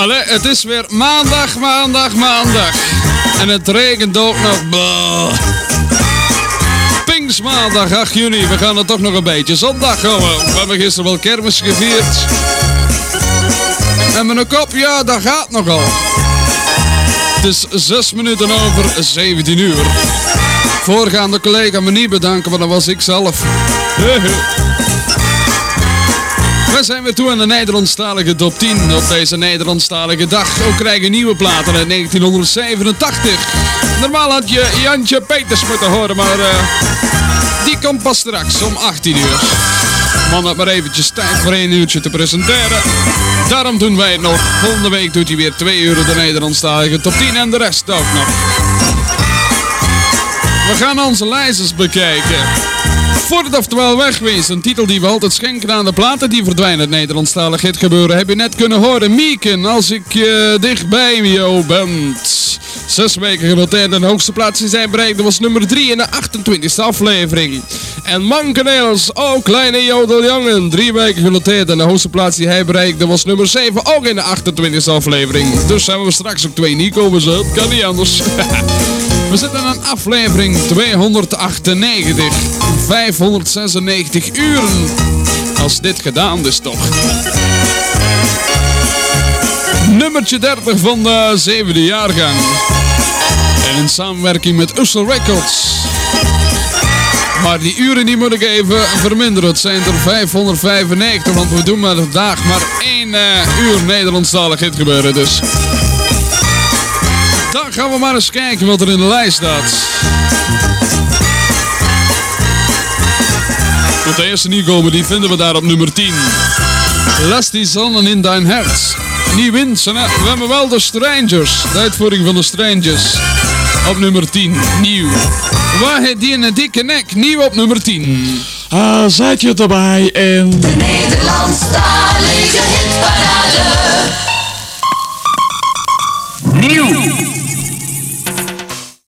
Allee, het is weer maandag. En het regent ook nog. Bah. Pinkstmaandag, 8 juni. We gaan er toch nog een beetje. Zondag komen. We hebben gisteren wel kermis gevierd. En mijn kop, ja, dat gaat nogal. Het is 6 minuten over 17 uur. Voorgaande collega me niet bedanken, want dat was ik zelf. We zijn weer toe aan de Nederlandstalige top 10 op deze Nederlandstalige dag. Ook krijgen nieuwe platen uit 1987. Normaal had je Jantje Peters moeten horen, maar die komt pas straks om 18 uur. Man had maar eventjes tijd voor 1 uurtje te presenteren. Daarom doen wij het nog. Volgende week doet hij weer 2 uur de Nederlandstalige top 10 en de rest ook nog. We gaan onze lijstjes bekijken. Voor het oftewel wegwezen, een titel die we altijd schenken aan de platen die verdwijnen. Het Nederlandstalig hit gebeuren heb je net kunnen horen. Mieken, als ik dicht bij jou ben. 6 weken genoteerd en de hoogste plaats die zij bereikte was nummer 3 in de 28e aflevering. En Mankeneels, oh kleine jodeljongen, 3 weken genoteerd en de hoogste plaats die hij bereikte was nummer 7, ook in de 28e aflevering. Dus zijn we straks op 2 Nico bezet, kan niet anders. We zitten aan aflevering 298, 596 uren. Als dit gedaan is toch. Nummertje 30 van de 7e jaargang. En in samenwerking met Ussel Records. Maar die uren die moet ik even verminderen. Het zijn er 595, want we doen maar vandaag maar 1 uur Nederlandstalig hit gebeuren. Dus dan gaan we maar eens kijken wat er in de lijst staat. De eerste nieuwkomer die vinden we daar op nummer 10. Laat die zonnen in dein hart. Nieuw winst, we hebben wel de Strangers. De uitvoering van de Strangers. Op nummer 10, nieuw. Waar heeft die een dikke nek? Nieuw op nummer 10. Zet je erbij in de Nederlandstalige